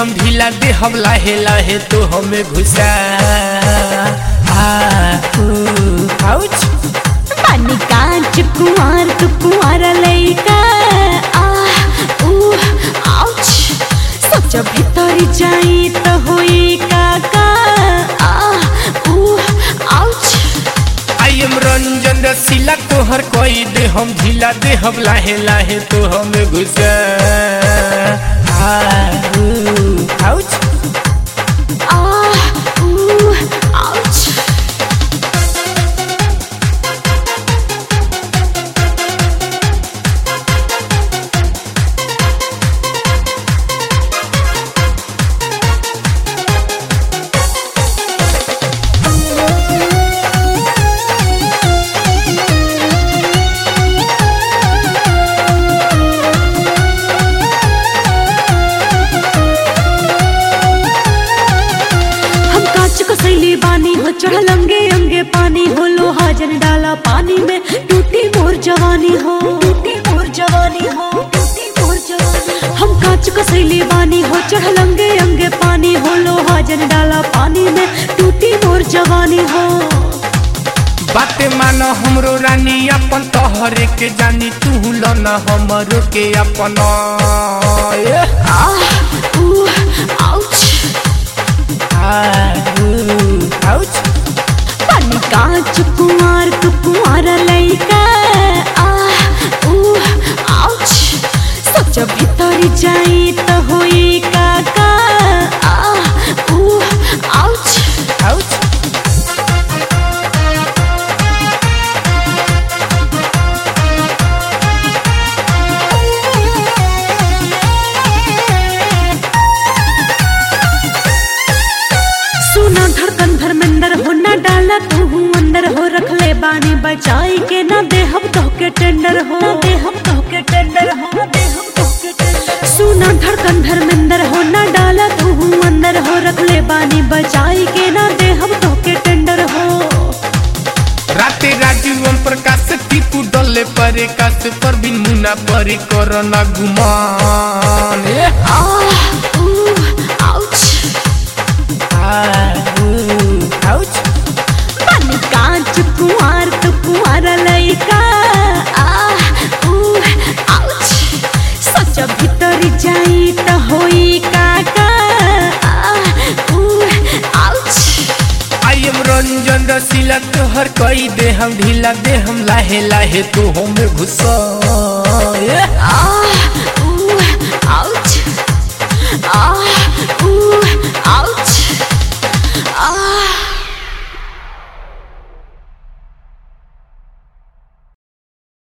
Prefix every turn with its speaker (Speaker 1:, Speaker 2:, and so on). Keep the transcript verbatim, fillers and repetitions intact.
Speaker 1: हम ढीला दे हम लाहे लाहे तो हमें घुसा आउच
Speaker 2: पानी कांच कुंवार तू कुंवारा लइका आ ऊ आउच सोच भीतर जाई तो होई काका आ ऊ ouch
Speaker 1: I am Ranjan Rasila तोहर कोई दे हम ढीला दे हम लाहे लाहे तो हमें घुसा आउच
Speaker 2: आ ऊ आउच कसैली बानी हो चढ़ल अंगे अंगे पानी हो लोहा जन डाला पानी में टूटी मोर जवानी हो टूटी मोर जवानी हो टूटी मोर जवानी हम कांच कसैली बानी हो चढ़ल अंगे अंगे पानी हो लोहा जन डाला पानी में टूटी मोर जवानी हो
Speaker 1: बाते मानो हमरो रानी अपन तोहरे के जानी तू लन हमरो के अपन
Speaker 2: आ ऊ आउच
Speaker 1: आउच
Speaker 2: पानी कांच कुंवार तू कुंवारा लइका आ ऊ आउच सोच भीतर जाई तो होई काका आ ऊ आउच
Speaker 1: आउच
Speaker 2: सुना धड़कन धर्मेंद्र हो ना डाला तू अंदर हो रख ले बानी बचाई के ना देहब तो के टेंडर हो देहब तो के टेंडर हो देहब तो के टेंडर सुना धड़कन धर्मेंद्र हो ना डाला तू अंदर हो रख ले बानी बचाई के ना देहब तो के टेंडर हो
Speaker 1: राते राजू ओम प्रकाश टीपू डले परे काश पर बिन मुना परे करना गुमान
Speaker 2: आ ऊ आउच
Speaker 1: आउच
Speaker 2: पानी कांच कुंवार तू कुंवारा लइका आ ऊ आउच सोच भीतर जाई तो होई काका आ ऊ ouch
Speaker 1: I am Ranjan Rasila तोहर कोई दे हम ढीला दे हम लाहे लाहे तो हमें घुसा